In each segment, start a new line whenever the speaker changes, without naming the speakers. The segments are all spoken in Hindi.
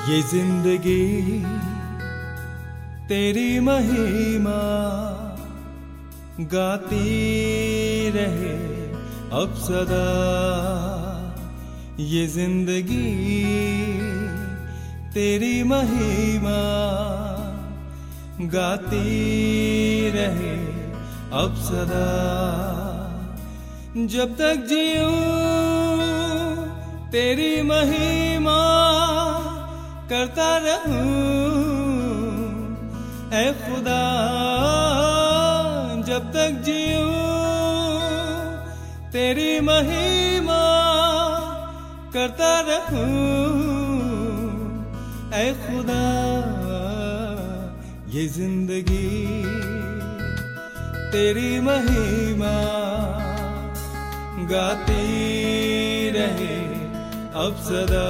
ये जिंदगी तेरी महिमा गाती रहे अब सदा। ये जिंदगी तेरी महिमा गाती रहे अब सदा। जब तक जीऊं तेरी महिमा करता रहूं ऐ खुदा। जब तक जीऊं तेरी महिमा करता रहूं ऐ खुदा। ये जिंदगी तेरी महिमा गाती रहे अब सदा।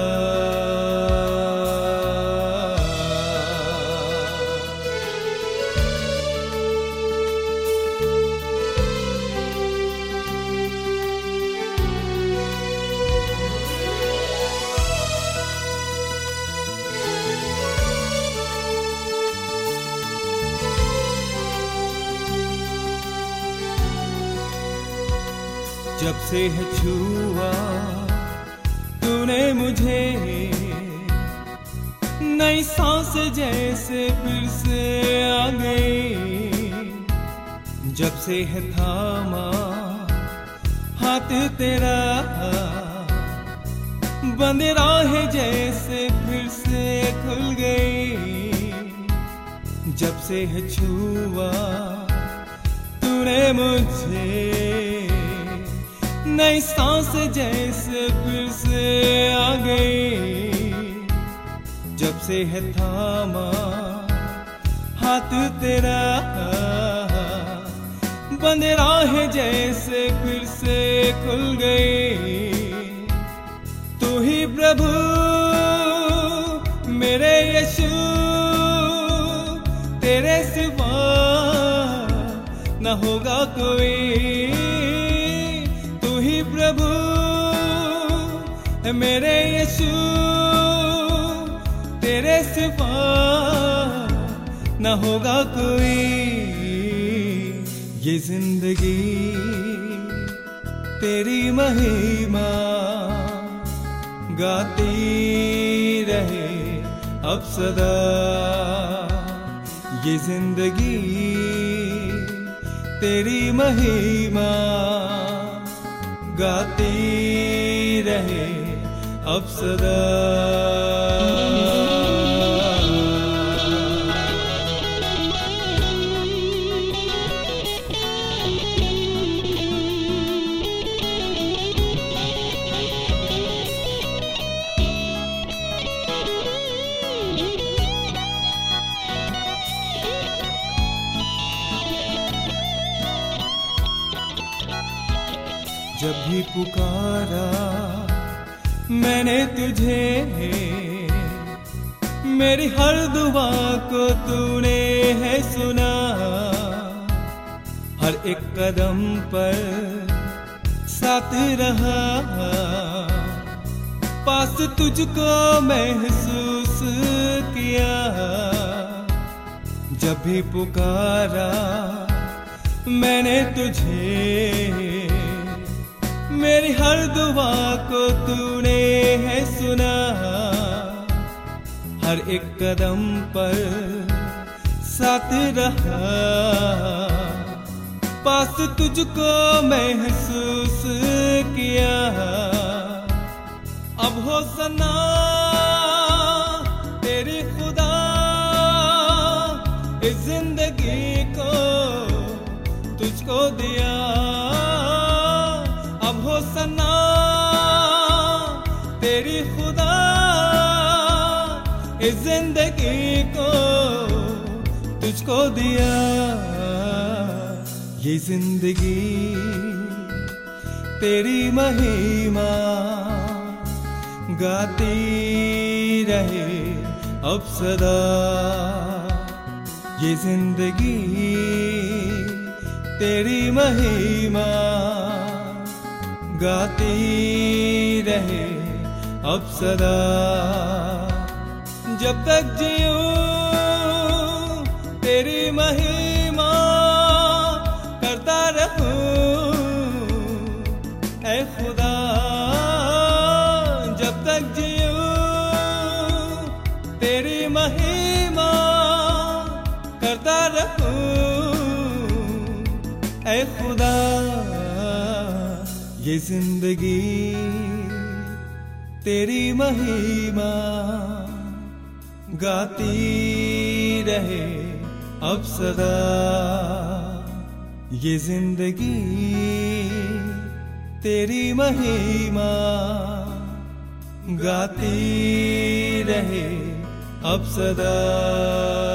जब से है छुआ तूने मुझे नई सांस जैसे फिर से आ गई। जब से है थामा हाथ तेरा बंद राहें जैसे फिर से खुल गई। जब से है छुआ तूने मुझे नई सांस जैसे फिर से आ गई। जब से है थामा हाथ तेरा बंद राहें जैसे फिर से खुल गई। तू ही प्रभु मेरे यीशु तेरे सिवा न होगा कोई। प्रभु मेरे यीशु तेरे सिवा न होगा कोई। ये जिंदगी तेरी महिमा गाती रहे अब सदा। ये जिंदगी तेरी महिमा गाती रहे अब सदा। जब भी पुकारा मैंने तुझे मेरी हर दुआ को तूने है सुना। हर एक कदम पर साथ रहा पास तुझको महसूस किया। जब भी पुकारा मैंने तुझे मेरी हर दुआ को तूने है सुना। हर एक कदम पर साथ रहा पास तुझको महसूस किया। अब हो सना तेरी खुदा इस जिंदगी को तुझको दिया। अब हो सना तेरी खुदा इस जिंदगी को तुझको दिया। ये जिंदगी तेरी महिमा गाती रहे अब सदा। ये जिंदगी तेरी महिमा गाती रहे अब सदा। जब तक जीऊं तेरी महिमा करता रहूं ऐ खुदा। जब तक जीऊं तेरी महिमा करता रहूं ऐ खुदा। ये जिंदगी तेरी महिमा गाती रहे अब सदा। ये जिंदगी तेरी महिमा गाती रहे अब सदा।